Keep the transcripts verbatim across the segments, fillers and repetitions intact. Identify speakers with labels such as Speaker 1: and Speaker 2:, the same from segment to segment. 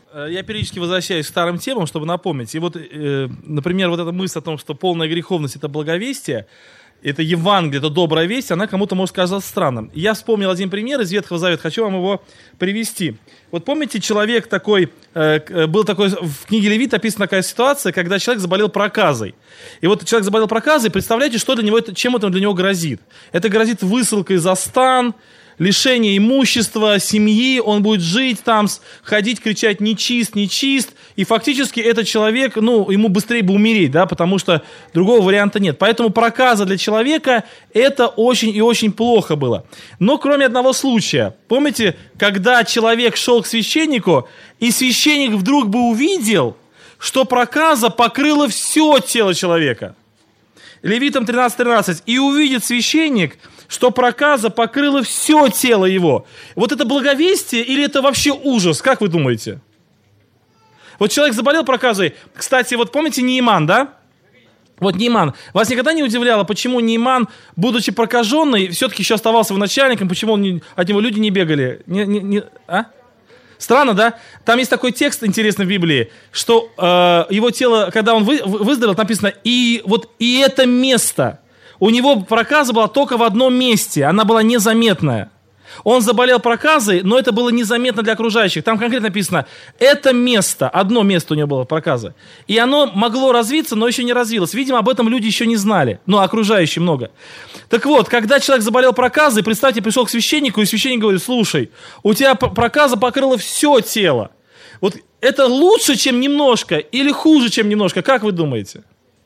Speaker 1: Я периодически возвращаюсь к старым темам, чтобы напомнить. И вот, э, например, вот эта мысль о том, что полная греховность — это благовестие, это Евангелие, это добрая весть, она кому-то может казаться странным. Я вспомнил один пример из Ветхого Завета, хочу вам его привести. Вот помните, человек такой, э, был такой, в книге Левит описана такая ситуация, когда человек заболел проказой. И вот человек заболел проказой, представляете, что для него, чем это для него грозит? Это грозит высылкой за стан, лишение имущества, семьи, он будет жить там, ходить, кричать «нечист, нечист», и фактически этот человек, ну, ему быстрее бы умереть, да, потому что другого варианта нет. Поэтому проказа для человека – это очень и очень плохо было. Но кроме одного случая, помните, когда человек шел к священнику, и священник вдруг бы увидел, что проказа покрыла все тело человека. Левитам тринадцать тринадцать. «И увидит священник, что проказа покрыла все тело его». Вот это благовестие или это вообще ужас? Как вы думаете? Вот человек заболел проказой. Кстати, вот помните Неиман, да? Вот Неиман. Вас никогда не удивляло, почему Неиман, будучи прокаженный, все-таки еще оставался военачальником, почему он не, от него люди не бегали? Не, не, не, а? Странно, да? Там есть такой текст интересный в Библии, что э, его тело, когда он вы, выздоровел, написано, и вот и это место... У него проказа была только в одном месте, она была незаметная. Он заболел проказой, но это было незаметно для окружающих. Там конкретно написано, это место, одно место у него было проказа. И оно могло развиться, но еще не развилось. Видимо, об этом люди еще не знали, но окружающие много. Так вот, когда человек заболел проказой, представьте, пришел к священнику, и священник говорит, слушай, у тебя проказа покрыла все тело. Вот это лучше, чем немножко, или хуже, чем немножко, как вы думаете?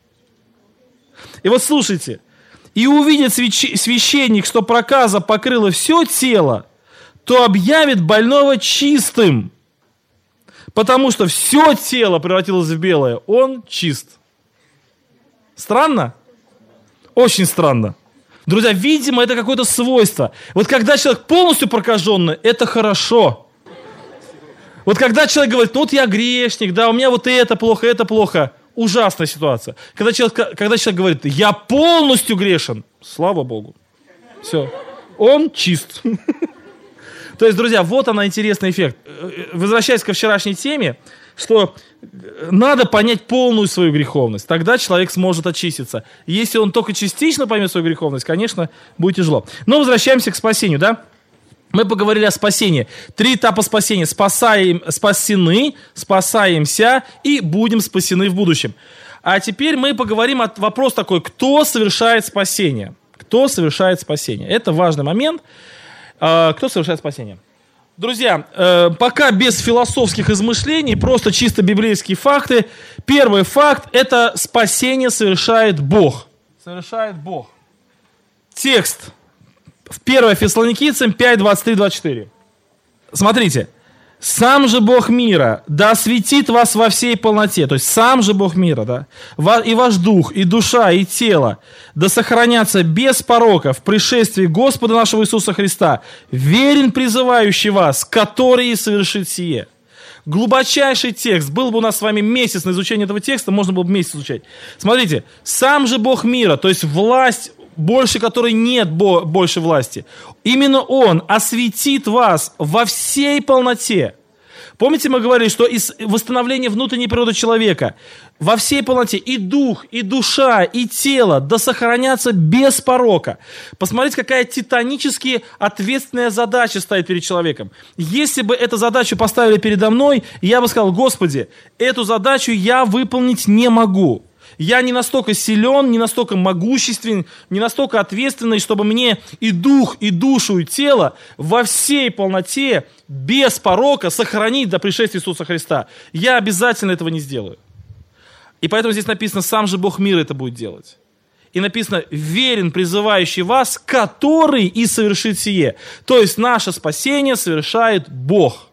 Speaker 1: И вот слушайте. «И увидит священник, что проказа покрыла все тело, то объявит больного чистым, потому что все тело превратилось в белое, он чист». Странно? Очень странно. Друзья, видимо, это какое-то свойство. Вот когда человек полностью прокаженный, это хорошо. Вот когда человек говорит, ну вот я грешник, да, у меня вот это плохо, это плохо. Ужасная ситуация. Когда человек, когда человек говорит, я полностью грешен, слава Богу. Все. Он чист. То есть, друзья, вот она интересный эффект. Возвращаясь ко вчерашней теме, что надо понять полную свою греховность. Тогда человек сможет очиститься. Если он только частично поймет свою греховность, конечно, будет тяжело. Но возвращаемся к спасению, да? Мы поговорили о спасении. Три этапа спасения. Спасаем, спасены, спасаемся и будем спасены в будущем. А теперь мы поговорим о вопрос такой, кто совершает спасение? Кто совершает спасение? Это важный момент. Кто совершает спасение? Друзья, пока без философских измышлений, просто чисто библейские факты. Первый факт – это спасение совершает Бог. Совершает Бог. Текст. В первое Фессалоникийцам пять, двадцать три, двадцать четыре. Смотрите. «Сам же Бог мира да осветит вас во всей полноте». То есть сам же Бог мира, да. «И ваш дух, и душа, и тело да сохранятся без порока в пришествии Господа нашего Иисуса Христа, верен призывающий вас, который и совершит сие». Глубочайший текст. Был бы у нас с вами месяц на изучение этого текста, можно было бы месяц изучать. Смотрите. «Сам же Бог мира», то есть власть, больше которой нет бо- больше власти. Именно Он осветит вас во всей полноте. Помните, мы говорили, что из восстановления внутренней природы человека во всей полноте и дух, и душа, и тело да сохранятся без порока. Посмотрите, какая титанически ответственная задача стоит перед человеком. Если бы эту задачу поставили передо мной, я бы сказал, Господи, эту задачу я выполнить не могу. Я не настолько силен, не настолько могуществен, не настолько ответственный, чтобы мне и дух, и душу, и тело во всей полноте, без порока сохранить до пришествия Иисуса Христа. Я обязательно этого не сделаю. И поэтому здесь написано, сам же Бог мира это будет делать. И написано, верен призывающий вас, который и совершит сие. То есть наше спасение совершает Бог.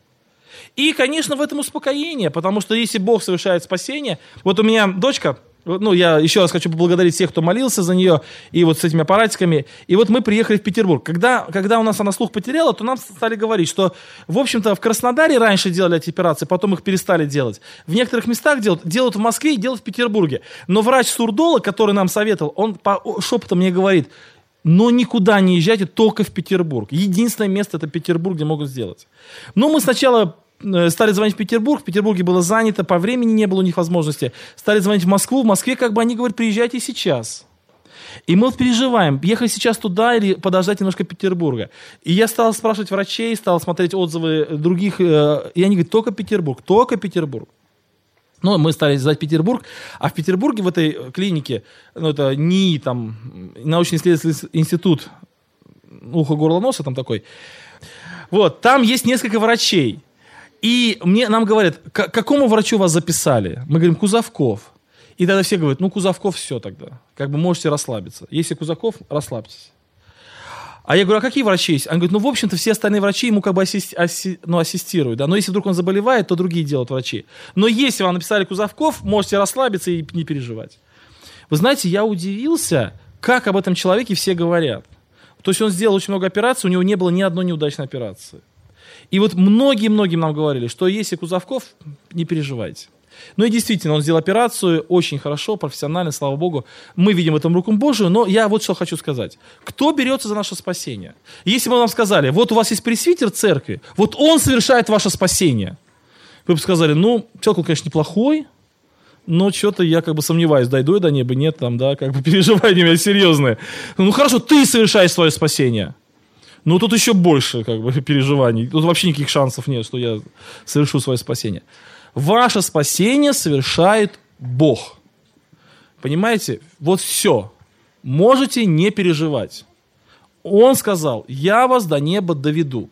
Speaker 1: И, конечно, в этом успокоение, потому что если Бог совершает спасение... Вот у меня дочка, ну, я еще раз хочу поблагодарить всех, кто молился за нее, и вот с этими аппаратиками. И вот мы приехали в Петербург. Когда, когда у нас она слух потеряла, то нам стали говорить, что, в общем-то, в Краснодаре раньше делали эти операции, потом их перестали делать. В некоторых местах делают, делают в Москве и делают в Петербурге. Но врач-сурдолог, который нам советовал, он по шепотом мне говорит... Но никуда не езжайте, только в Петербург. Единственное место это Петербург, где могут сделать. Но мы сначала стали звонить в Петербург, в Петербурге было занято, по времени не было у них возможности. Стали звонить в Москву, в Москве как бы они говорят, приезжайте сейчас. И мы вот переживаем, ехать сейчас туда или подождать немножко Петербурга. И я стал спрашивать врачей, стал смотреть отзывы других, э, и они говорят, только Петербург, только Петербург. Ну, мы стали звать Петербург, а в Петербурге в этой клинике, ну, это НИИ, там, научно-исследовательский институт уха, горла, носа, там такой, вот, там есть несколько врачей. И мне, нам говорят, к какому врачу вас записали? Мы говорим, Кузовков. И тогда все говорят, ну, Кузовков все тогда. Как бы можете расслабиться. Если Кузовков, расслабьтесь. А я говорю, а какие врачи есть? Он говорит, ну, в общем-то, все остальные врачи ему как бы ассист, асси, ну, ассистируют. Да? Но если вдруг он заболевает, то другие делают врачи. Но если вам написали Кузовков, можете расслабиться и не переживать. Вы знаете, я удивился, как об этом человеке все говорят. То есть он сделал очень много операций, у него не было ни одной неудачной операции. И вот многие-многие нам говорили, что если Кузовков, не переживайте. Ну и действительно, он сделал операцию очень хорошо, профессионально, слава Богу. Мы видим в этом руку Божию, но я вот что хочу сказать. Кто берется за наше спасение? Если бы нам сказали, вот у вас есть пресвитер церкви, вот он совершает ваше спасение. Вы бы сказали, ну, человек, он, конечно, неплохой, но что-то я как бы сомневаюсь, дойду я до неба, нет, там, да, как бы переживания у меня серьезные. Ну хорошо, ты совершаешь свое спасение. Ну тут еще больше как бы переживаний. Тут вообще никаких шансов нет, что я совершу свое спасение. Ваше спасение совершает Бог. Понимаете? Вот все. Можете не переживать. Он сказал, я вас до неба доведу.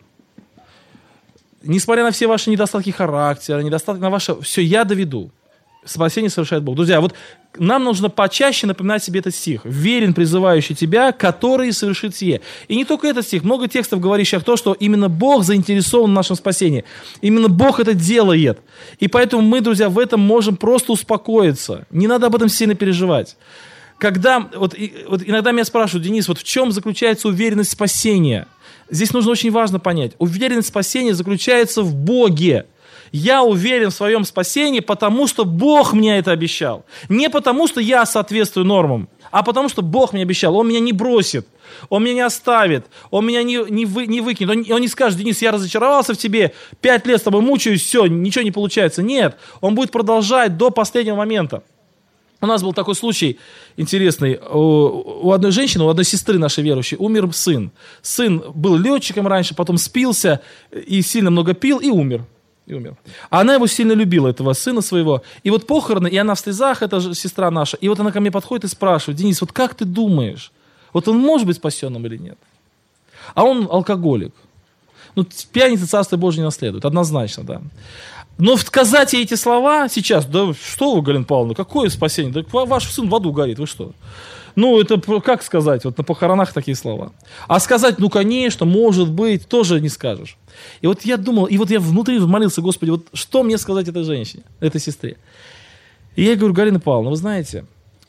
Speaker 1: Несмотря на все ваши недостатки характера, недостатки на ваше... Все, я доведу. Спасение совершает Бог. Друзья, вот нам нужно почаще напоминать себе этот стих. «Верен, призывающий тебя, который совершит сие». И не только этот стих, много текстов, говорящих о том, что именно Бог заинтересован в нашем спасении. Именно Бог это делает. И поэтому мы, друзья, в этом можем просто успокоиться. Не надо об этом сильно переживать. Когда, вот, и, вот иногда меня спрашивают, Денис, вот в чем заключается уверенность спасения? Здесь нужно очень важно понять. Уверенность спасения заключается в Боге. Я уверен в своем спасении, потому что Бог мне это обещал. Не потому, что я соответствую нормам, а потому, что Бог мне обещал. Он меня не бросит, Он меня не оставит, Он меня не, не, вы, не выкинет. Он, он не скажет, Денис, я разочаровался в тебе, пять лет с тобой мучаюсь, все, ничего не получается. Нет, Он будет продолжать до последнего момента. У нас был такой случай интересный. У, у одной женщины, у одной сестры нашей верующей, умер сын. Сын был летчиком раньше, потом спился и сильно много пил и умер. И умер. А она его сильно любила, этого сына своего. И вот похороны, и она в слезах, эта же сестра наша. И вот она ко мне подходит и спрашивает, Денис, вот как ты думаешь, вот он может быть спасенным или нет? А он алкоголик. Ну, пьяница Царство Божие не наследует, однозначно, да. Но сказать ей эти слова сейчас, да что вы, Галина Павловна, какое спасение? Да ваш сын в аду горит, вы что? Ну, это как сказать, вот на похоронах такие слова. А сказать, ну, конечно, может быть, тоже не скажешь. И вот я думал, и вот я внутри молился, Господи, вот что мне сказать этой женщине, этой сестре? И я говорю, Галина Павловна, вы знаете,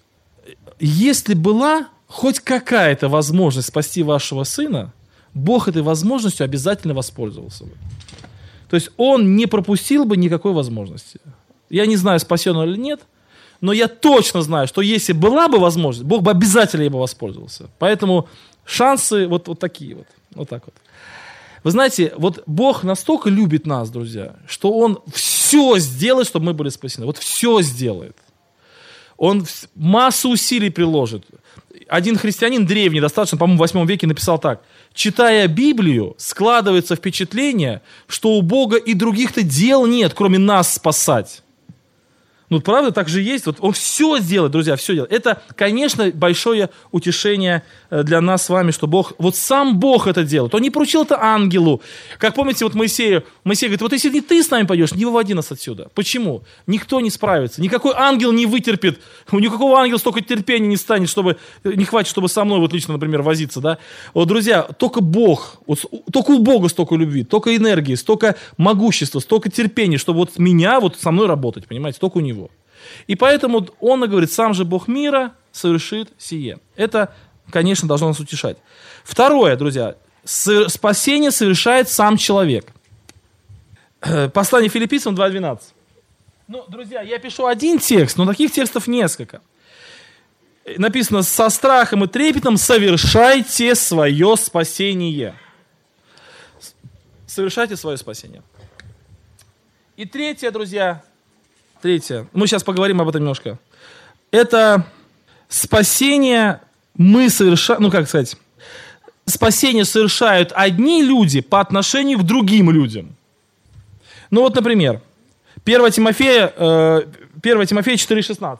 Speaker 1: если была хоть какая-то возможность спасти вашего сына, Бог этой возможностью обязательно воспользовался бы. То есть Он не пропустил бы никакой возможности. Я не знаю, спасен он или нет, но я точно знаю, что если была бы возможность, Бог бы обязательно ей бы воспользовался. Поэтому шансы вот, вот такие вот. Вот так вот. Вы знаете, вот Бог настолько любит нас, друзья, что Он все сделает, чтобы мы были спасены. Вот все сделает. Он массу усилий приложит. Один христианин древний, достаточно, по-моему, в восьмом веке написал так. Читая Библию, складывается впечатление, что у Бога и других-то дел нет, кроме нас спасать. Ну, правда, так же есть. Вот Он все делает, друзья, все делает. Это, конечно, большое утешение для нас с вами, что Бог, вот сам Бог это делает. Он не поручил это ангелу. Как помните, вот Моисею, Моисей говорит, вот если не ты с нами пойдешь, не выводи нас отсюда. Почему? Никто не справится. Никакой ангел не вытерпит. У никакого ангела столько терпения не станет, чтобы, не хватит, чтобы со мной вот лично, например, возиться. Да? Вот, друзья, только Бог, вот, только у Бога столько любви, столько энергии, столько могущества, столько терпения, чтобы вот меня вот со мной работать, понимаете, только у него. И поэтому он говорит, сам же Бог мира совершит сие. Это, конечно, должно нас утешать. Второе, друзья, спасение совершает сам человек. Послание Филиппийцам два двенадцать. Ну, друзья, я пишу один текст, но таких текстов несколько. Написано, со страхом и трепетом совершайте свое спасение. Совершайте свое спасение. И третье, друзья, третье, мы сейчас поговорим об этом немножко. Это спасение мы совершаем, ну как сказать, спасение совершают одни люди по отношению к другим людям. Ну вот, например, первое Тимофея, э, первое Тимофея четыре шестнадцать.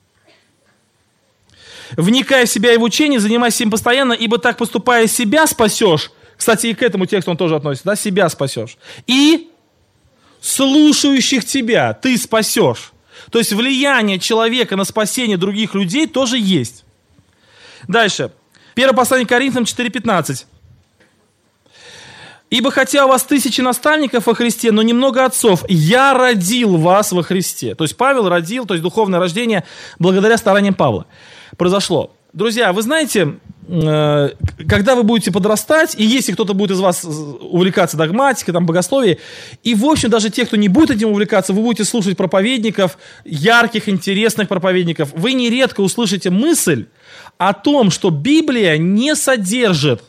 Speaker 1: «Вникай в себя и в учение, занимайся им постоянно, ибо так поступая себя спасешь». Кстати, и к этому тексту он тоже относится, да, себя спасешь. «И слушающих тебя ты спасешь». То есть влияние человека на спасение других людей тоже есть. Дальше. Первое послание к Коринфянам четыре пятнадцать. «Ибо хотя у вас тысячи наставников во Христе, но немного отцов, я родил вас во Христе». То есть Павел родил, то есть духовное рождение благодаря стараниям Павла произошло. Друзья, вы знаете, когда вы будете подрастать, и если кто-то будет из вас увлекаться догматикой, там, богословием, и, в общем, даже те, кто не будет этим увлекаться, вы будете слушать проповедников, ярких, интересных проповедников, вы нередко услышите мысль о том, что Библия не содержит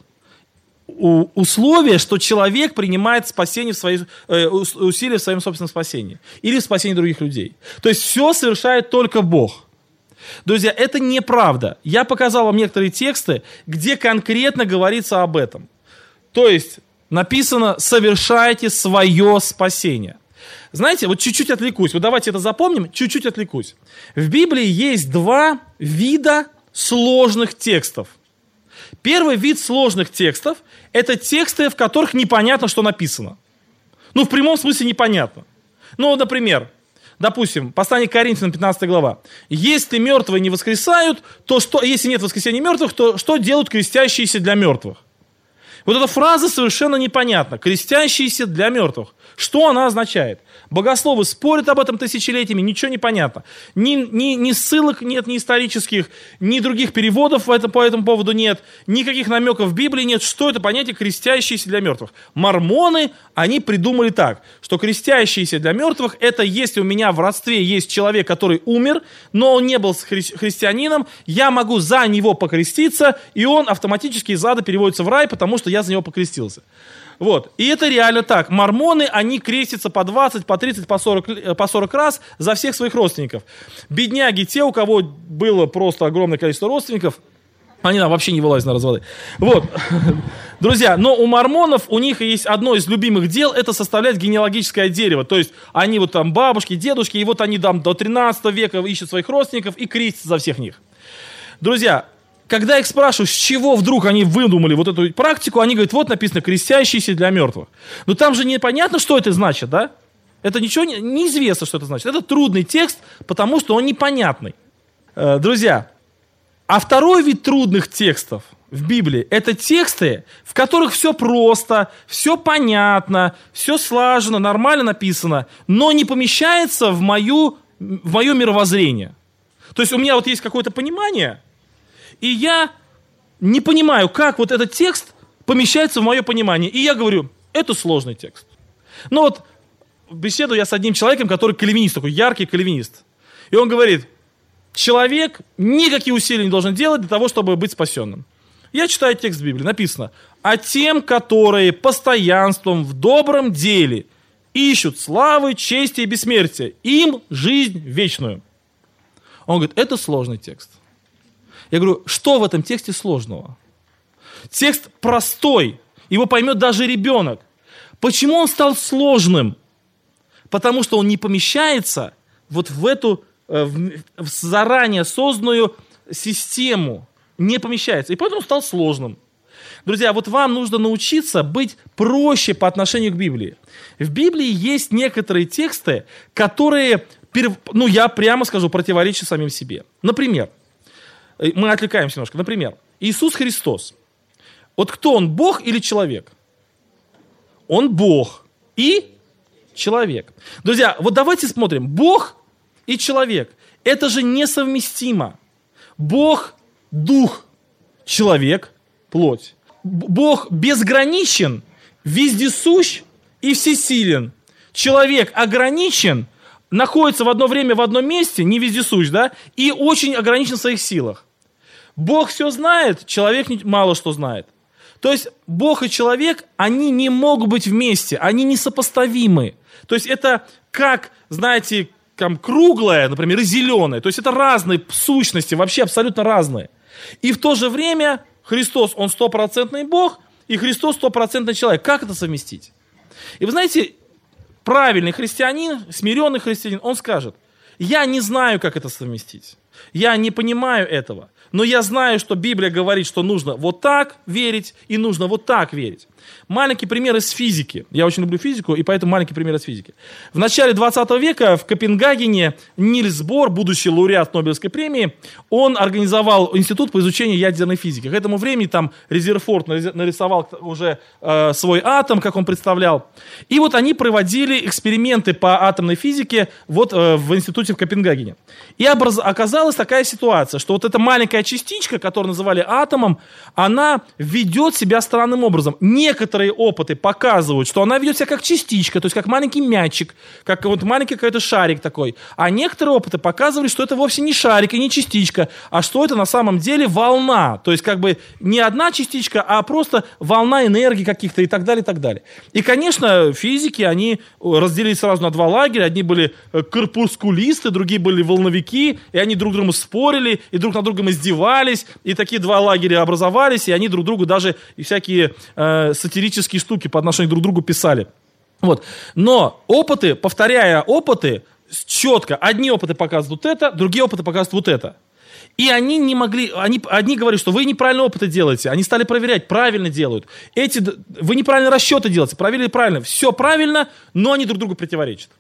Speaker 1: условия, что человек принимает спасение в свои, э, усилия в своем собственном спасении или в спасении других людей. То есть все совершает только Бог. Друзья, это неправда. Я показал вам некоторые тексты, где конкретно говорится об этом. То есть написано «совершайте свое спасение». Знаете, вот чуть-чуть отвлекусь. Вот давайте это запомним, чуть-чуть отвлекусь. В Библии есть два вида сложных текстов. Первый вид сложных текстов – это тексты, в которых непонятно, что написано. Ну, в прямом смысле непонятно. Ну, например, допустим, послание к Коринфянам, пятнадцатая глава. «Если мертвые не воскресают, то что, если нет воскресения мертвых, то что делают крестящиеся для мертвых?» Вот эта фраза совершенно непонятна. «Крестящиеся для мертвых». Что она означает? Богословы спорят об этом тысячелетиями, ничего не понятно. Ни, ни, ни ссылок нет, ни исторических, ни других переводов по этому, по этому поводу нет, никаких намеков в Библии нет. Что это понятие «крестящиеся для мертвых»? Мормоны, они придумали так, что крестящиеся для мертвых – это если у меня в родстве есть человек, который умер, но он не был хри- христианином, я могу за него покреститься, и он автоматически из ада переводится в рай, потому что я за него покрестился. Вот. И это реально так. Мормоны, они крестятся по двадцать, по тридцать, по сорок, по сорок раз за всех своих родственников. Бедняги, те, у кого было просто огромное количество родственников, они там вообще не вылазят на разводы. Вот. Друзья, но у мормонов, у них есть одно из любимых дел, это составлять генеалогическое дерево. То есть они вот там бабушки, дедушки, и вот они там до тринадцатого века ищут своих родственников и крестятся за всех них. Друзья, когда их спрашивают, с чего вдруг они выдумали вот эту практику, они говорят, вот написано «крестящиеся для мертвых». Но там же непонятно, что это значит, да? Это ничего не, неизвестно, что это значит. Это трудный текст, потому что он непонятный. Э, друзья, а второй вид трудных текстов в Библии – это тексты, в которых все просто, все понятно, все слажено, нормально написано, но не помещается в, мою, в мое мировоззрение. То есть у меня вот есть какое-то понимание, и я не понимаю, как вот этот текст помещается в мое понимание. И я говорю, это сложный текст. Ну вот, беседую я с одним человеком, который кальвинист, такой яркий кальвинист. И он говорит, человек никаких усилий не должен делать для того, чтобы быть спасенным. Я читаю текст Библии, написано, а тем, которые постоянством в добром деле ищут славы, чести и бессмертия, им жизнь вечную. Он говорит, это сложный текст. Я говорю, что в этом тексте сложного? Текст простой, его поймет даже ребенок. Почему он стал сложным? Потому что он не помещается вот в эту в, в заранее созданную систему. Не помещается. И поэтому стал сложным. Друзья, вот вам нужно научиться быть проще по отношению к Библии. В Библии есть некоторые тексты, которые, ну я прямо скажу, противоречат самим себе. Например, мы отвлекаемся немножко. Например, Иисус Христос. Вот кто он, Бог или человек? Он Бог и человек. Друзья, вот давайте смотрим. Бог и человек. Это же несовместимо. Бог – дух, человек – плоть. Бог безграничен, вездесущ и всесилен. Человек ограничен, находится в одно время в одном месте, не вездесущ, да, и очень ограничен в своих силах. Бог все знает, человек мало что знает. То есть Бог и человек, они не могут быть вместе, они несопоставимы. То есть это как, знаете, там, круглое, например, и зеленое. То есть это разные сущности, вообще абсолютно разные. И в то же время Христос, Он стопроцентный Бог, и Христос стопроцентный человек. Как это совместить? И вы знаете, правильный христианин, смиренный христианин, он скажет: я не знаю, как это совместить. Я не понимаю этого. Но я знаю, что Библия говорит, что нужно вот так верить и нужно вот так верить. Маленький пример из физики. Я очень люблю физику, и поэтому маленький пример из физики. В начале двадцатого века в Копенгагене Нильс Бор, будущий лауреат Нобелевской премии, он организовал институт по изучению ядерной физики. К этому времени там Резерфорд нарисовал уже э, свой атом, как он представлял. И вот они проводили эксперименты по атомной физике вот э, в институте в Копенгагене. И образ... оказалась такая ситуация, что вот эта маленькая частичка, которую называли атомом, она ведет себя странным образом. Некоторые опыты показывают, что она ведет себя как частичка, то есть как маленький мячик, как вот маленький какой-то шарик такой. А некоторые опыты показывали, что это вовсе не шарик и не частичка, а что это на самом деле волна. То есть как бы не одна частичка, а просто волна энергии каких-то и так далее, и так далее. И, конечно, физики, они разделились сразу на два лагеря. Одни были корпускулисты, другие были волновики, и они друг другу спорили, и друг над другом издевались, и такие два лагеря образовались, и они друг другу даже и всякие э, сатирические штуки по отношению друг к другу писали. Вот. Но опыты, повторяя опыты, четко, одни опыты показывают вот это, другие опыты показывают вот это. И они не могли, они, одни говорят, что вы неправильно опыты делаете, они стали проверять, правильно делают. Эти, вы неправильно расчеты делаете, проверили правильно, все правильно, но они друг другу противоречат.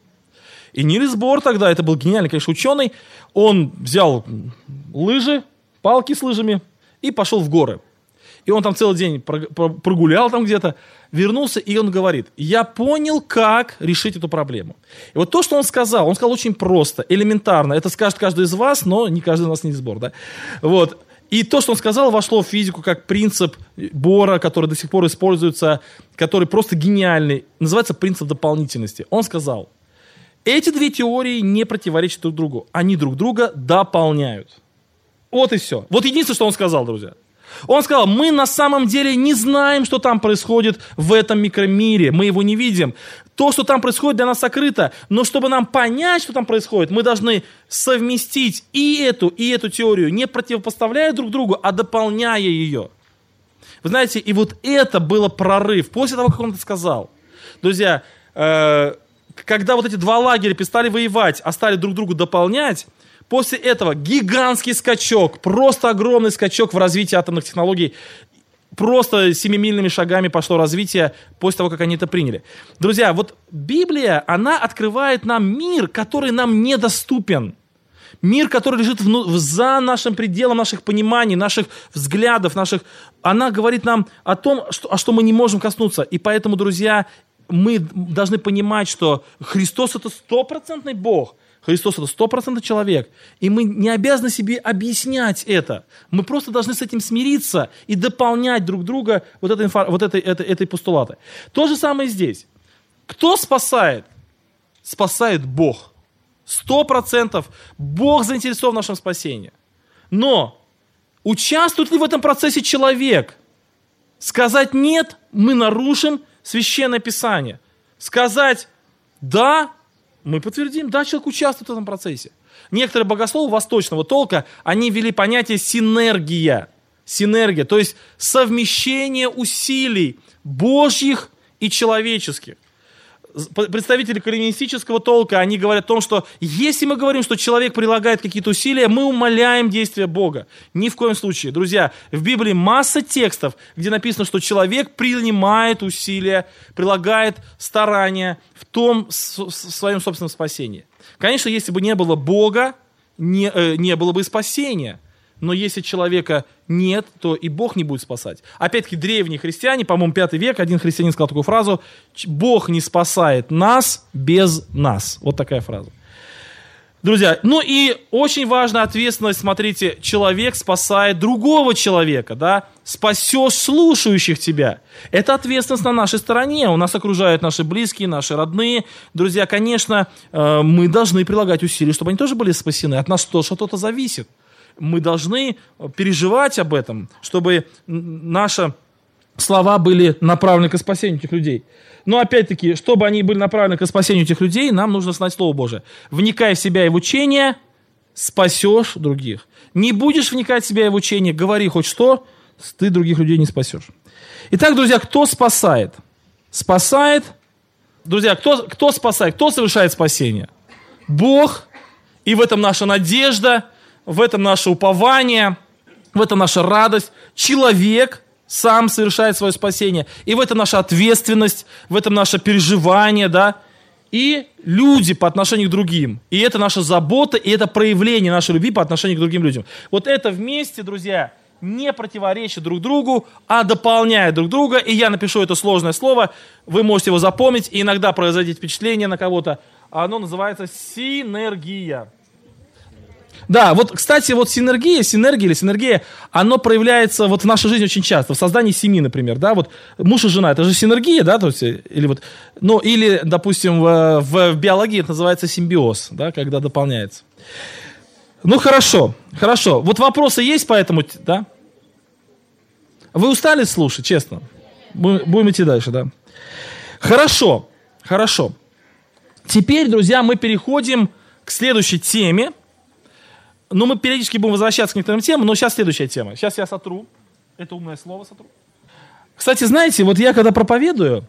Speaker 1: И Нильс Бор тогда, это был гениальный, конечно, ученый, он взял лыжи, палки с лыжами и пошел в горы. И он там целый день прогулял там где-то, вернулся, и он говорит: я понял, как решить эту проблему. И вот то, что он сказал, он сказал очень просто, элементарно. Это скажет каждый из вас, но не каждый из нас не Бор, да? Вот. И то, что он сказал, вошло в физику как принцип Бора, который до сих пор используется, который просто гениальный. Называется принцип дополнительности. Он сказал: эти две теории не противоречат друг другу. Они друг друга дополняют. Вот и все. Вот единственное, что он сказал, друзья. Он сказал: мы на самом деле не знаем, что там происходит в этом микромире. Мы его не видим. То, что там происходит, для нас сокрыто. Но чтобы нам понять, что там происходит, мы должны совместить и эту, и эту теорию, не противопоставляя друг другу, а дополняя ее. Вы знаете, и вот это было прорыв. После того, как он это сказал. Друзья, э, когда вот эти два лагеря перестали воевать, а стали друг другу дополнять, после этого гигантский скачок, просто огромный скачок в развитии атомных технологий. Просто семимильными шагами пошло развитие после того, как они это приняли. Друзья, вот Библия, она открывает нам мир, который нам недоступен. Мир, который лежит вну, за нашим пределом наших пониманий, наших взглядов, наших... Она говорит нам о том, что, о что мы не можем коснуться. И поэтому, друзья, мы должны понимать, что Христос — это стопроцентный Бог. Христос — это стопроцентный человек. И мы не обязаны себе объяснять это. Мы просто должны с этим смириться и дополнять друг друга вот, этой, вот этой, этой, этой постулаты. То же самое здесь. Кто спасает? Спасает Бог. Сто процентов Бог заинтересован в нашем спасении. Но участвует ли в этом процессе человек? Сказать «нет» — мы нарушим Священное Писание. Сказать «да» — мы подтвердим, да, человек участвует в этом процессе. Некоторые богословы восточного толка, они ввели понятие синергия. Синергия, то есть совмещение усилий Божьих и человеческих. Представители кальвинистического толка, они говорят о том, что если мы говорим, что человек прилагает какие-то усилия, мы умаляем действия Бога. Ни в коем случае. Друзья, в Библии масса текстов, где написано, что человек принимает усилия, прилагает старания в том, в своем собственном спасении. Конечно, если бы не было Бога, не, э, не было бы и спасения. Но если человека нет, то и Бог не будет спасать. Опять-таки, древние христиане, по-моему, пятый век, один христианин сказал такую фразу: «Бог не спасает нас без нас». Вот такая фраза. Друзья, ну и очень важная ответственность, смотрите, человек спасает другого человека, да, спасешь слушающих тебя. Это ответственность на нашей стороне, у нас окружают наши близкие, наши родные. Друзья, конечно, мы должны прилагать усилия, чтобы они тоже были спасены, от нас тоже что-то зависит. Мы должны переживать об этом, чтобы наша слова были направлены к спасению этих людей. Но опять-таки, чтобы они были направлены к спасению этих людей, нам нужно знать Слово Божие. Вникай в себя и в учение, спасешь других. Не будешь вникать в себя и в учение, говори хоть что, ты других людей не спасешь. Итак, друзья, кто спасает? Спасает, друзья, кто, кто спасает? Кто совершает спасение? Бог, и в этом наша надежда, в этом наше упование, в этом наша радость. Человек сам совершает свое спасение, и в этом наша ответственность, в этом наше переживание, да, и люди по отношению к другим. И это наша забота, и это проявление нашей любви по отношению к другим людям. Вот это вместе, друзья, не противоречат друг другу, а дополняют друг друга. И я напишу это сложное слово, вы можете его запомнить, и иногда производить впечатление на кого-то. Оно называется синергия. Да, вот, кстати, вот синергия, синергия или синергия, оно проявляется вот в нашей жизни очень часто, в создании семьи, например, да, вот муж и жена, это же синергия, да, то есть, или вот, ну, или, допустим, в, в, в биологии это называется симбиоз, да, когда дополняется. Ну, хорошо, хорошо, вот вопросы есть по этому, да? Вы устали слушать, честно? Будем идти дальше, да? Хорошо, хорошо. Теперь, друзья, мы переходим к следующей теме. Ну, мы периодически будем возвращаться к некоторым темам, но сейчас следующая тема. Сейчас я сотру. Это умное слово сотру. Кстати, знаете, вот я когда проповедую,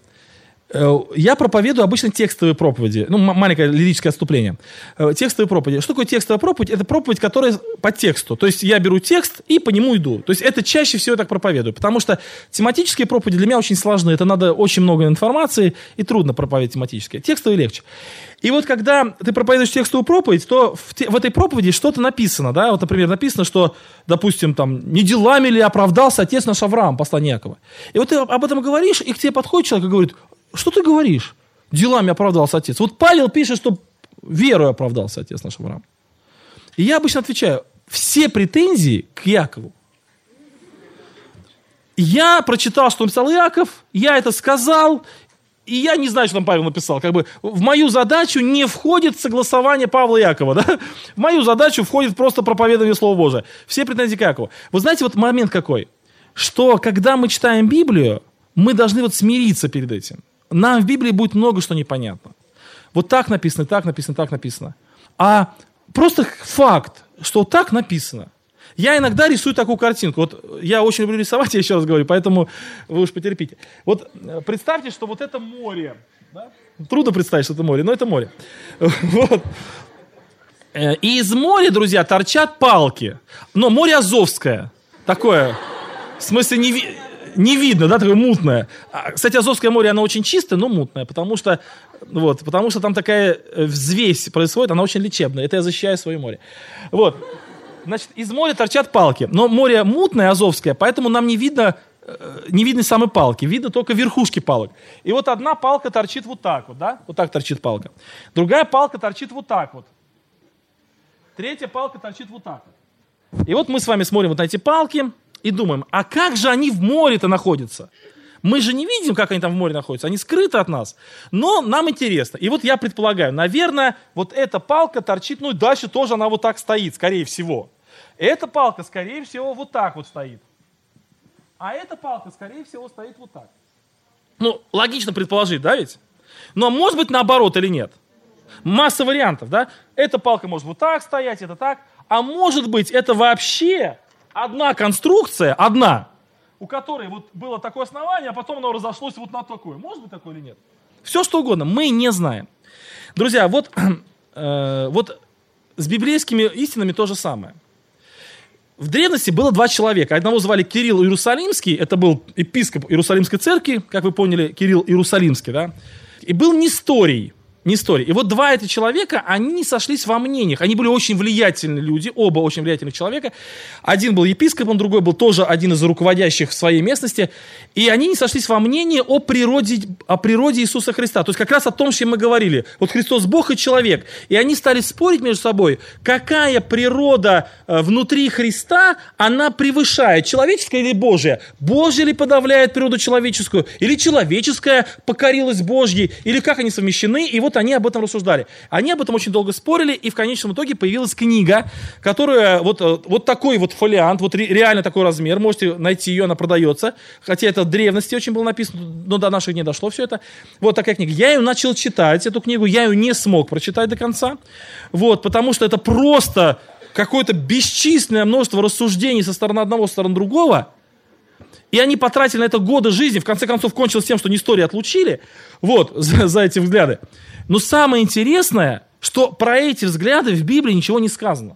Speaker 1: я проповедую обычно текстовые проповеди. Ну, маленькое лирическое отступление. Текстовые проповеди. Что такое текстовая проповедь? Это проповедь, которая по тексту. То есть я беру текст и по нему иду. То есть это чаще всего я так проповедую. Потому что тематические проповеди для меня очень сложны. Это надо очень много информации и трудно проповедовать тематические. Текстовые легче. И вот когда ты проповедуешь текстовую проповедь, то в, те, в этой проповеди что-то написано. Да? Вот, например, написано, что, допустим, там, не делами ли оправдался отец наш Авраам, послание Иакова. И вот ты об этом говоришь, и к тебе подходит человек и говорит: что ты говоришь? Делами оправдался отец. Вот Павел пишет, что верой оправдался отец наш Авраам. И я обычно отвечаю: все претензии к Иакову. Я прочитал, что написал Иаков, я это сказал, и я не знаю, что там Павел написал. Как бы в мою задачу не входит согласование Павла и Иакова. Да? В мою задачу входит просто проповедование Слова Божия. Все претензии к Иакову. Вы знаете, вот момент какой? Что когда мы читаем Библию, мы должны вот смириться перед этим. Нам в Библии будет много что непонятно. Вот так написано, так написано, так написано. А просто факт, что так написано. Я иногда рисую такую картинку. Вот я очень люблю рисовать, я еще раз говорю, поэтому вы уж потерпите. Вот представьте, что вот это море. Да? Трудно представить, что это море, но это море. Вот. И из моря, друзья, торчат палки. Но море Азовское. Такое, в смысле, не видно. Не видно, да, такое мутное. Кстати, Азовское море, оно очень чистое, но мутное, потому что, вот, потому что там такая взвесь происходит, она очень лечебная. Это я защищаю свое море. Вот. Значит, из моря торчат палки. Но море мутное, Азовское, поэтому нам не видно, не видны самые палки. Видно только верхушки палок. И вот одна палка торчит вот так вот, да? Вот так торчит палка. Другая палка торчит вот так вот. Третья палка торчит вот так вот. И вот мы с вами смотрим вот на эти палки и думаем: а как же они в море-то находятся? Мы же не видим, как они там в море находятся, они скрыты от нас. Но нам интересно. И вот я предполагаю, наверное, вот эта палка торчит, ну и дальше тоже она вот так стоит, скорее всего. Эта палка, скорее всего, вот так вот стоит. А эта палка, скорее всего, стоит вот так. Ну, логично предположить, да ведь? Но может быть наоборот или нет? Масса вариантов, да? Эта палка может вот так стоять, это так. А может быть, это вообще одна конструкция, одна, у которой вот было такое основание, а потом оно разошлось вот на такое. Может быть такое или нет? Все что угодно, мы не знаем. Друзья, вот, э, вот с библейскими истинами то же самое. В древности было два человека. Одного звали Кирилл Иерусалимский, это был епископ Иерусалимской церкви, как вы поняли, Кирилл Иерусалимский, да? И был Несторий. Несторий. И вот два этих человека, они не сошлись во мнениях. Они были очень влиятельные люди, оба очень влиятельных человека. Один был епископом, другой был тоже один из руководящих в своей местности. И они не сошлись во мнении о природе, о природе Иисуса Христа. То есть как раз о том, чем мы говорили. Вот Христос Бог и человек. И они стали спорить между собой, какая природа внутри Христа, она превышает, человеческая или Божья. Божья ли подавляет природу человеческую, или человеческая покорилась Божьей, или как они совмещены. И вот вот они об этом рассуждали. Они об этом очень долго спорили, и в конечном итоге появилась книга, которая вот, вот такой вот фолиант, вот реально такой размер, можете найти ее, она продается, хотя это в древности очень было написано, но до наших дней дошло все это. Вот такая книга. Я ее начал читать, эту книгу, я ее не смог прочитать до конца, вот, потому что это просто какое-то бесчисленное множество рассуждений со стороны одного, со стороны другого, и они потратили на это годы жизни, в конце концов кончилось тем, что Нестория отлучили, вот, за, за эти взгляды. Но самое интересное, что про эти взгляды в Библии ничего не сказано.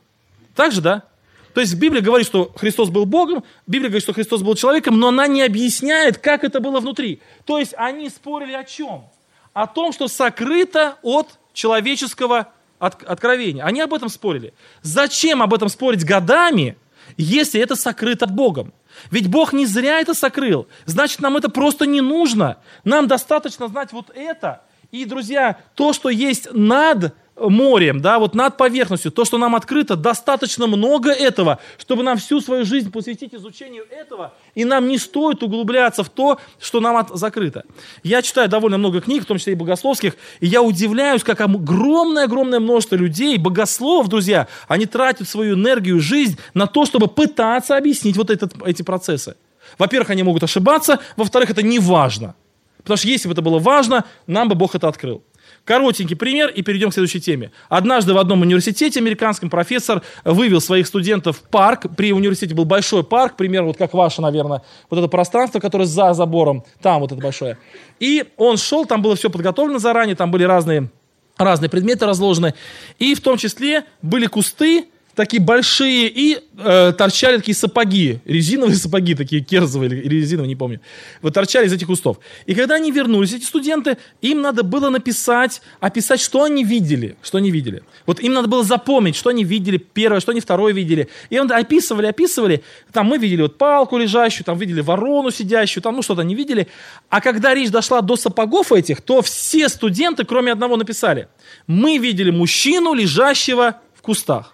Speaker 1: Так же, да? То есть Библия говорит, что Христос был Богом, Библия говорит, что Христос был человеком, но она не объясняет, как это было внутри. То есть они спорили о чем? О том, что сокрыто от человеческого от, откровения. Они об этом спорили. Зачем об этом спорить годами, если это сокрыто Богом? Ведь Бог не зря это сокрыл. Значит, нам это просто не нужно. Нам достаточно знать вот это. И, друзья, то, что есть над морем, да, вот над поверхностью, то, что нам открыто, достаточно много этого, чтобы нам всю свою жизнь посвятить изучению этого, и нам не стоит углубляться в то, что нам от... закрыто. Я читаю довольно много книг, в том числе и богословских, и я удивляюсь, как огромное-огромное множество людей, богословов, друзья, они тратят свою энергию, жизнь на то, чтобы пытаться объяснить вот этот, эти процессы. Во-первых, они могут ошибаться, во-вторых, это не важно. Потому что если бы это было важно, нам бы Бог это открыл. Коротенький пример, и перейдем к следующей теме. Однажды в одном университете американском профессор вывел своих студентов в парк. При университете был большой парк, примерно вот как ваше, наверное, вот это пространство, которое за забором, там вот это большое. И он шел, там было все подготовлено заранее, там были разные, разные предметы разложены. И в том числе были кусты, такие большие, и э, торчали такие сапоги, резиновые сапоги, такие керзовые или резиновые, не помню, вот торчали из этих кустов. И когда они вернулись, эти студенты, им надо было написать, описать, что они видели, что они видели. Вот им надо было запомнить, что они видели первое, что они второе видели. И они описывали, описывали, там мы видели вот палку лежащую, там видели ворону сидящую, там ну что-то они видели. А когда речь дошла до сапогов этих, то все студенты, кроме одного, написали: мы видели мужчину, лежащего в кустах.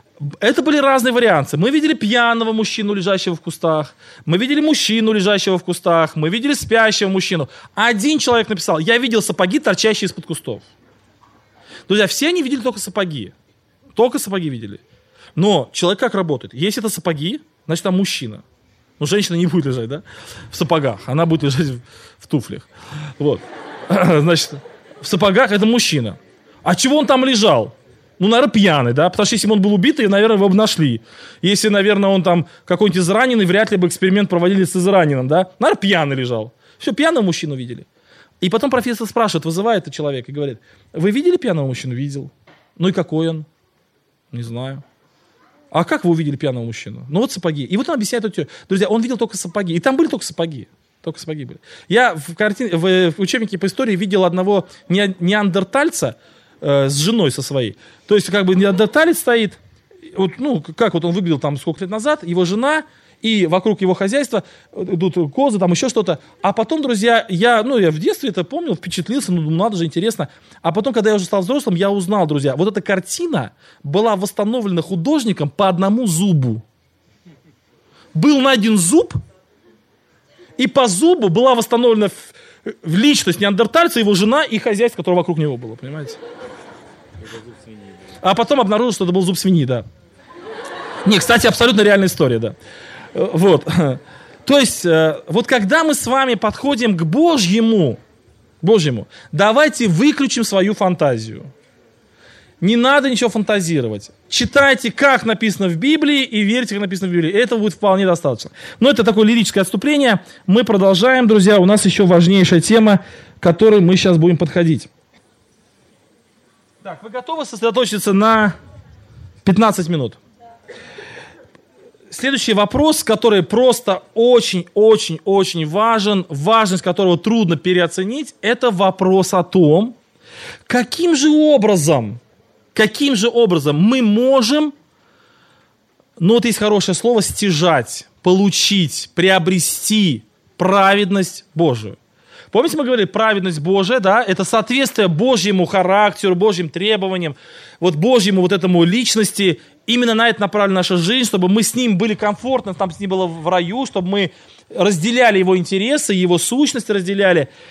Speaker 1: Это были разные варианты. Мы видели пьяного мужчину, лежащего в кустах. Мы видели мужчину, лежащего в кустах. Мы видели спящего мужчину. Один человек написал: я видел сапоги, торчащие из-под кустов. Друзья, все они видели только сапоги. Только сапоги видели. Но человек как работает? Если это сапоги, значит там мужчина. Ну, женщина не будет лежать, да, в сапогах. Она будет лежать в, в туфлях. Вот. Значит, в сапогах это мужчина. А чего он там лежал? Ну, наверное, пьяный, да, потому что если бы он был убитый, наверное, его бы нашли. Если, наверное, он там какой-нибудь израненный, вряд ли бы эксперимент проводили с израненным, да. Наверное, пьяный лежал. Все, пьяного мужчину видели. И потом профессор спрашивает, вызывает этот человек и говорит: вы видели пьяного мужчину? Видел. Ну и какой он? Не знаю. А как вы увидели пьяного мужчину? Ну вот сапоги. И вот он объясняет эту теорию. Друзья, он видел только сапоги. И там были только сапоги. Только сапоги были. Я в, картине, в, в учебнике по истории видел одного не, неандертальца, с женой со своей. То есть, как бы неандерталец стоит, вот, ну, как вот он выглядел там сколько лет назад, его жена, и вокруг его хозяйства идут козы, там еще что-то. А потом, друзья, я, ну, я в детстве это помнил, впечатлился, ну, надо же, интересно. А потом, когда я уже стал взрослым, я узнал, друзья, вот эта картина была восстановлена художником по одному зубу. Был найден зуб, и по зубу была восстановлена в, в личность неандертальца, его жена и хозяйство, которое вокруг него было, понимаете? А потом обнаружил, что это был зуб свиньи, да. Не, кстати, абсолютно реальная история, да. Вот. То есть, вот когда мы с вами подходим к Божьему, Божьему, давайте выключим свою фантазию. Не надо ничего фантазировать. Читайте, как написано в Библии, и верьте, как написано в Библии. Этого будет вполне достаточно. Но это такое лирическое отступление. Мы продолжаем, друзья. У нас еще важнейшая тема, к которой мы сейчас будем подходить. Так, вы готовы сосредоточиться на пятнадцать минут? Следующий вопрос, который просто очень-очень-очень важен, важность которого трудно переоценить, это вопрос о том, каким же образом, каким же образом мы можем, ну вот есть хорошее слово, стяжать, получить, приобрести праведность Божию. Помните, мы говорили, праведность Божия, да, это соответствие Божьему характеру, Божьим требованиям, вот Божьему вот этому личности. Именно на это направлена наша жизнь, чтобы мы с Ним были комфортно, там с Ним было в раю, чтобы мы разделяли Его интересы, Его сущность разделяли.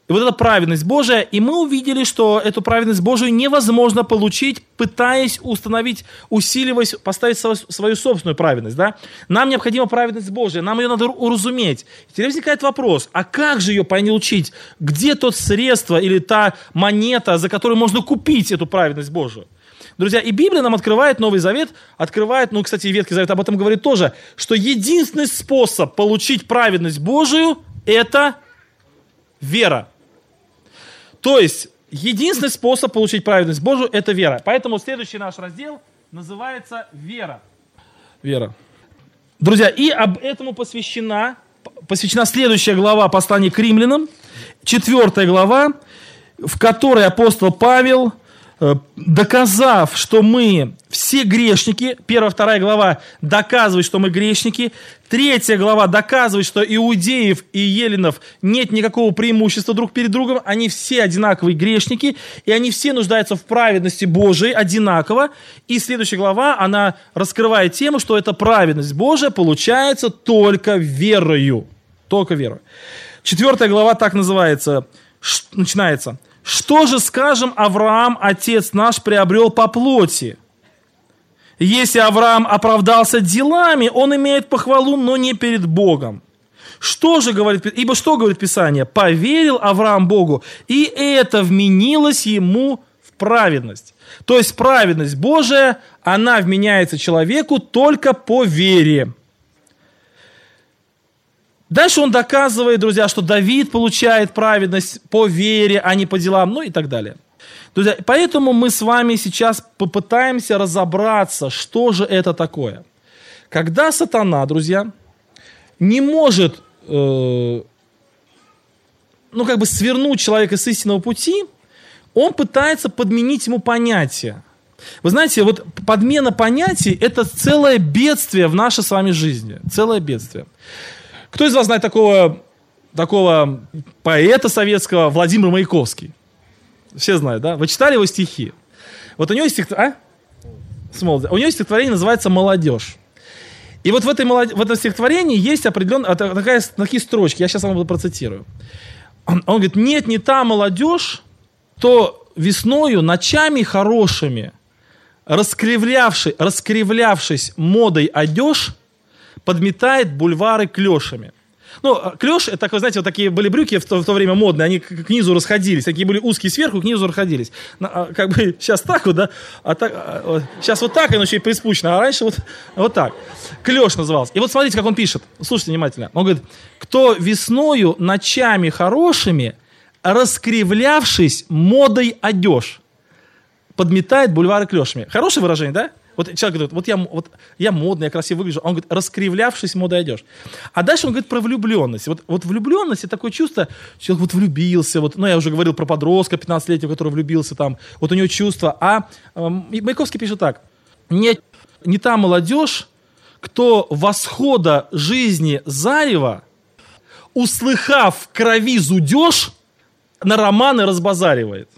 Speaker 1: И вот эта праведность Божия, и мы увидели, что эту праведность Божию невозможно получить, пытаясь установить, усиливаясь, поставить свою, свою собственную праведность. Да? Нам необходима праведность Божия, нам ее надо уразуметь. И теперь возникает вопрос, а как же ее получить? Где тот средство или та монета, за которую можно купить эту праведность Божию? Друзья, и Библия нам открывает, Новый Завет открывает, ну, кстати, и Ветхий Завет об этом говорит тоже, что единственный способ получить праведность Божию – это вера. То есть, единственный способ получить праведность Божию – это вера. Поэтому следующий наш раздел называется «Вера». Вера. Друзья, и об этому посвящена, посвящена следующая глава послания к римлянам, четвертая глава, в которой апостол Павел, доказав, что мы все грешники, первая, вторая глава доказывает, что мы грешники, третья глава доказывает, что иудеев и еленов нет никакого преимущества друг перед другом, они все одинаковые грешники, и они все нуждаются в праведности Божией одинаково, и следующая глава, она раскрывает тему, что эта праведность Божия получается только верою, только верою. Четвертая глава так называется, начинается: «Что же, скажем, Авраам, отец наш, приобрел по плоти? Если Авраам оправдался делами, он имеет похвалу, но не перед Богом. Что же говорит, ибо что говорит Писание? Поверил Авраам Богу, и это вменилось ему в праведность». То есть праведность Божия, она вменяется человеку только по вере. Дальше он доказывает, друзья, что Давид получает праведность по вере, а не по делам, ну и так далее. Друзья, поэтому мы с вами сейчас попытаемся разобраться, что же это такое. Когда сатана, друзья, не может, э, ну как бы свернуть человека с истинного пути, он пытается подменить ему понятие. Вы знаете, вот подмена понятий – это целое бедствие в нашей с вами жизни, целое бедствие. Кто из вас знает такого, такого поэта советского Владимир Маяковский? Все знают, да? Вы читали его стихи? Вот у него есть стихотворение, а? У него есть стихотворение, называется «Молодежь». И вот в, этой, в этом стихотворении есть определенная такая, такие строчки, я сейчас вам процитирую. Он, он говорит: «Нет, не та молодежь, то весною ночами хорошими, раскривлявши, раскривлявшись модой одежь, подметает бульвары клешами». Ну, клеш, это, вы знаете, вот такие были брюки в то, в то время модные, они к, к низу расходились, такие были узкие сверху, к низу расходились. Как бы сейчас так вот, да, а так, а, сейчас вот так, оно еще и приспущено, а раньше вот, вот так. Клеш назывался. И вот смотрите, как он пишет, слушайте внимательно. Он говорит: «Кто весною ночами хорошими, раскривлявшись модой одежь, подметает бульвары клешами». Хорошее выражение, да? Вот человек говорит: вот я, вот я модный, я красиво выгляжу. Он говорит: раскривлявшись модой одежь. А дальше он говорит про влюбленность. Вот, вот влюбленность — это такое чувство, человек вот влюбился. Вот, ну, я уже говорил про подростка пятнадцатилетнего, который влюбился там. Вот у него чувство. А э, Маяковский пишет так: «Не, не та молодежь, кто восхода жизни зарева, услыхав в крови зудеж, на романы разбазаривает».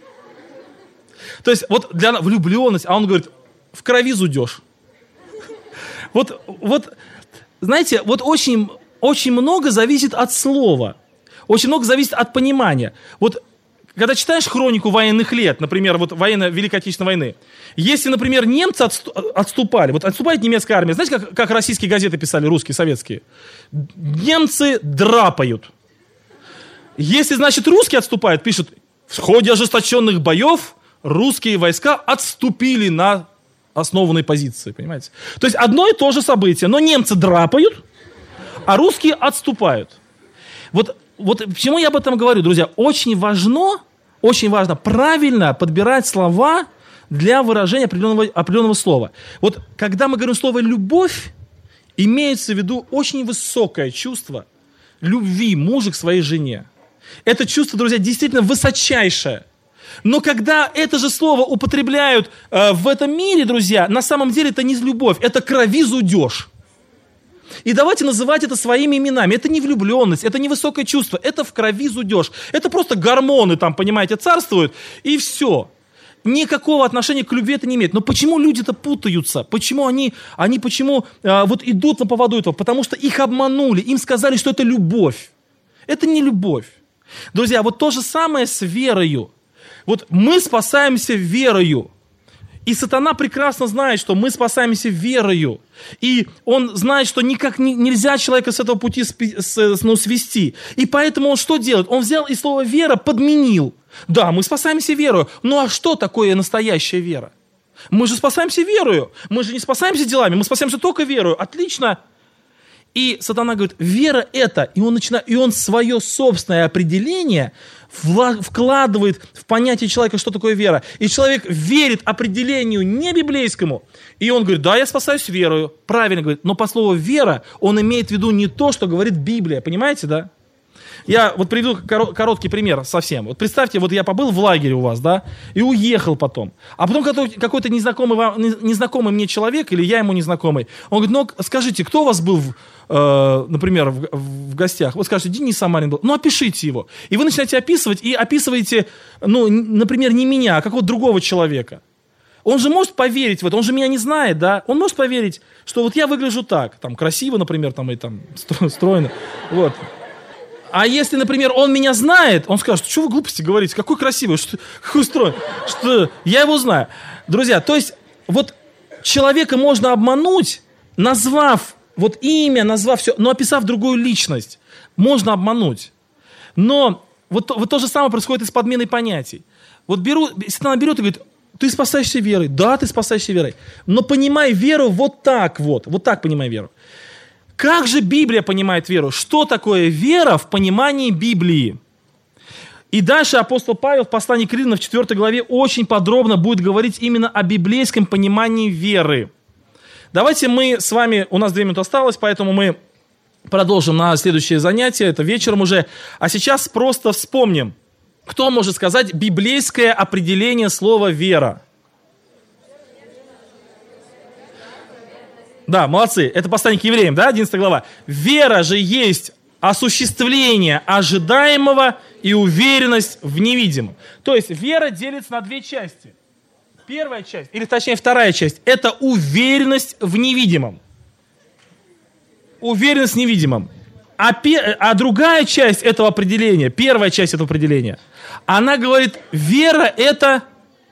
Speaker 1: То есть вот для влюбленность, а он говорит: в крови зудеж. Вот, вот, знаете, вот очень, очень много зависит от слова. Очень много зависит от понимания. Вот, когда читаешь хронику военных лет, например, вот военно Великой Отечественной войны, если, например, немцы отступали, вот отступает немецкая армия, знаете, как, как российские газеты писали, русские, советские? Немцы драпают. Если, значит, русские отступают, пишут: в ходе ожесточенных боев русские войска отступили на основанной позиции, понимаете? То есть одно и то же событие, но немцы драпают, а русские отступают. Вот, вот почему я об этом говорю, друзья? Очень важно, очень важно правильно подбирать слова для выражения определенного, определенного слова. Вот когда мы говорим слово «любовь», имеется в виду очень высокое чувство любви мужа к своей жене. Это чувство, друзья, действительно высочайшее. Но когда это же слово употребляют э, в этом мире, друзья, на самом деле это не любовь, это крови зудеж. И давайте называть это своими именами. Это не влюбленность, это не высокое чувство, это в крови зудеж. Это просто гормоны там, понимаете, царствуют, и все. Никакого отношения к любви это не имеет. Но почему люди-то путаются? Почему они, они почему э, вот идут на поводу этого? Потому что их обманули, им сказали, что это любовь. Это не любовь. Друзья, вот то же самое с верою. Вот мы спасаемся верою. И сатана прекрасно знает, что мы спасаемся верою. И он знает, что никак не, нельзя человека с этого пути спи, с, ну, свести. И поэтому он что делает? Он взял и слово «вера» подменил. Да, мы спасаемся верою. Ну а что такое настоящая вера? Мы же спасаемся верою. Мы же не спасаемся делами, мы спасаемся только верою. Отлично. И сатана говорит, вера это, и он начинает, и он свое собственное определение вкладывает в понятие человека, что такое вера. И человек верит определению не библейскому, и он говорит, да, я спасаюсь верою. Правильно говорит, но по слову вера он имеет в виду не то, что говорит Библия. Понимаете, да? Я вот приведу короткий пример совсем. Вот представьте, вот я побыл в лагере у вас, да, и уехал потом. А потом какой-то незнакомый, вам, незнакомый мне человек, или я ему незнакомый, он говорит, ну, скажите, кто у вас был, в, э, например, в, в гостях? Вот скажете, Денис Самарин был. Ну, опишите его. И вы начинаете описывать, и описываете, ну, например, не меня, а какого-то другого человека. Он же может поверить в это, он же меня не знает, да? Он может поверить, что вот я выгляжу так, там, красиво, например, там, и там, стройно, вот. А если, например, он меня знает, он скажет, что вы глупости говорите, какой красивый, что, какой строй, что я его знаю. Друзья, то есть вот человека можно обмануть, назвав вот имя, назвав все, но описав другую личность. Можно обмануть. Но вот, вот то же самое происходит и с подменой понятий. Вот беру, сатана берет и говорит, ты спасаешься верой. Да, ты спасаешься верой. Но понимай веру вот так вот. Вот так понимай веру. Как же Библия понимает веру? Что такое вера в понимании Библии? И дальше апостол Павел в послании к Римлянам в четвёртой главе очень подробно будет говорить именно о библейском понимании веры. Давайте мы с вами, у нас две минуты осталось, поэтому мы продолжим на следующее занятие, это вечером уже. А сейчас просто вспомним, кто может сказать библейское определение слова «вера». Да, молодцы. Это послание к евреям, да, одиннадцатая глава. Вера же есть осуществление ожидаемого и уверенность в невидимом. То есть вера делится на две части. Первая часть, или точнее вторая часть, это уверенность в невидимом. Уверенность в невидимом. А, пе- а другая часть этого определения, первая часть этого определения, она говорит, вера это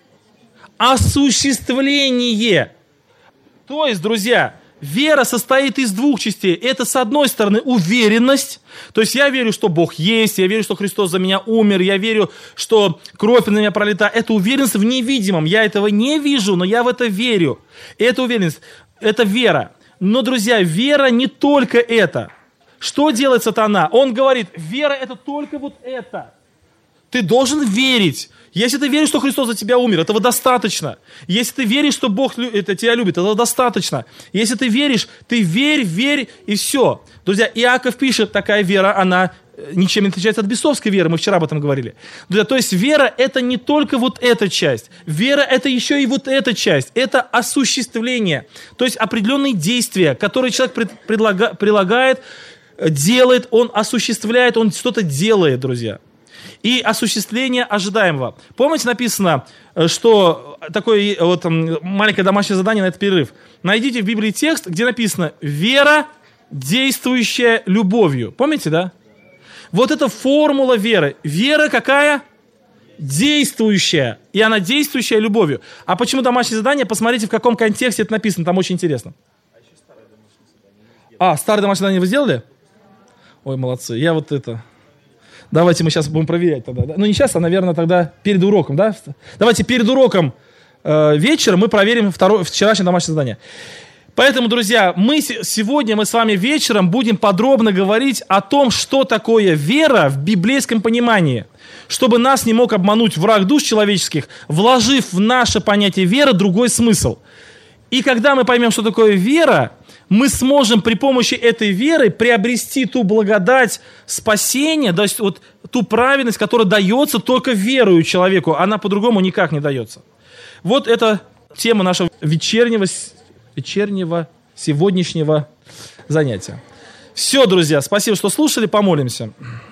Speaker 1: осуществление. То есть, друзья, вера состоит из двух частей. Это, с одной стороны, уверенность. То есть я верю, что Бог есть, я верю, что Христос за меня умер, я верю, что кровь на меня пролита. Это уверенность в невидимом. Я этого не вижу, но я в это верю. И это уверенность, это вера. Но, друзья, вера не только это. Что делает сатана? Он говорит, вера это только вот это. Ты должен верить. Если ты веришь, что Христос за тебя умер, этого достаточно. Если ты веришь, что Бог это тебя любит, этого достаточно. Если ты веришь, ты верь, верь и все. Друзья, Иаков пишет, такая вера, она ничем не отличается от бесовской веры, мы вчера об этом говорили. Друзья, то есть вера это не только вот эта часть. Вера это еще и вот эта часть. Это осуществление. То есть определенные действия, которые человек пред, предлага, прилагает, делает, он осуществляет, он что-то делает, друзья. И осуществление ожидаемого. Помните, написано, что такое вот, маленькое домашнее задание на этот перерыв. Найдите в Библии текст, где написано «вера, действующая любовью». Помните, да? Вот это формула веры. Вера какая? Действующая. И она действующая любовью. А почему домашнее задание? Посмотрите, в каком контексте это написано. Там очень интересно. А, старое домашнее задание вы сделали? Ой, молодцы. Я вот это... Давайте мы сейчас будем проверять тогда. Да? Ну, не сейчас, а, наверное, тогда перед уроком, да? Давайте перед уроком э, вечером мы проверим второе, вчерашнее домашнее задание. Поэтому, друзья, мы сегодня мы с вами вечером будем подробно говорить о том, что такое вера в библейском понимании, чтобы нас не мог обмануть враг душ человеческих, вложив в наше понятие веры другой смысл. И когда мы поймем, что такое вера, мы сможем при помощи этой веры приобрести ту благодать спасения, то есть вот ту праведность, которая дается только верою человеку, она по-другому никак не дается. Вот это тема нашего вечернего, вечернего сегодняшнего занятия. Все, друзья, спасибо, что слушали, помолимся.